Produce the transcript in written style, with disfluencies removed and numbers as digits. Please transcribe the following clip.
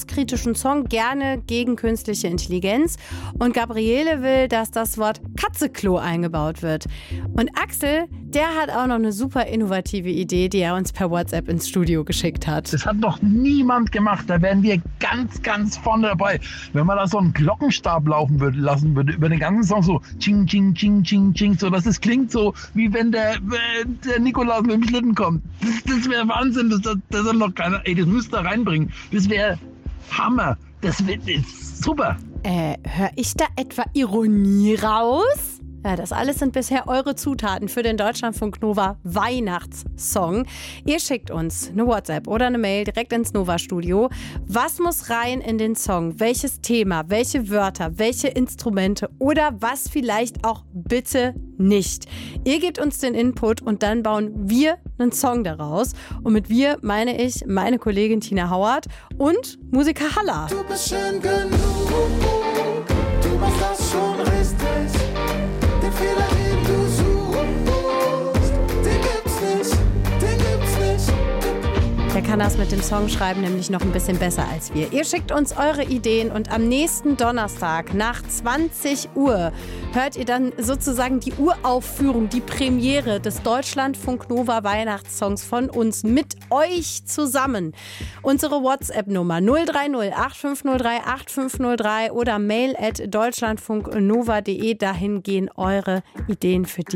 kritischen Song, gerne gegen künstliche Intelligenz. Und Gabriele will, dass das Wort Katzeklo eingebaut wird. Und Axel, der hat auch noch eine super innovative Idee, die er uns per WhatsApp ins Studio geschickt hat. Das hat noch niemand gemacht. Da wären wir ganz, ganz vorne dabei. Wenn man da so einen Glockenstab lassen würde über den ganzen Song, so ching, ching, ching, ching, ching, so dass es klingt so, wie wenn der Nikolaus mit dem Schlitten kommt. Das wäre Wahnsinn. Das hat noch keiner. Das müsst ihr reinbringen. Das wäre Hammer. Das wird super. Hör ich da etwa Ironie raus? Ja, das alles sind bisher eure Zutaten für den Deutschlandfunk Nova Weihnachtssong. Ihr schickt uns eine WhatsApp oder eine Mail direkt ins Nova-Studio. Was muss rein in den Song? Welches Thema? Welche Wörter? Welche Instrumente? Oder was vielleicht auch bitte nicht? Ihr gebt uns den Input und dann bauen wir einen Song daraus. Und mit wir meine ich meine Kollegin Tina Hauert und Musiker Halla. Du bist schön genug, du machst das schon richtig. Den Fehler, den du suchst, den gibt's nicht. Der kann das mit dem Songschreiben nämlich noch ein bisschen besser als wir. Ihr schickt uns eure Ideen und am nächsten Donnerstag nach 20 Uhr hört ihr dann sozusagen die Uraufführung, die Premiere des Deutschlandfunk Nova Weihnachtssongs von uns mit euch zusammen. Unsere WhatsApp-Nummer 030 8503 8503 oder mail@deutschlandfunknova.de. Dahin gehen eure Ideen für die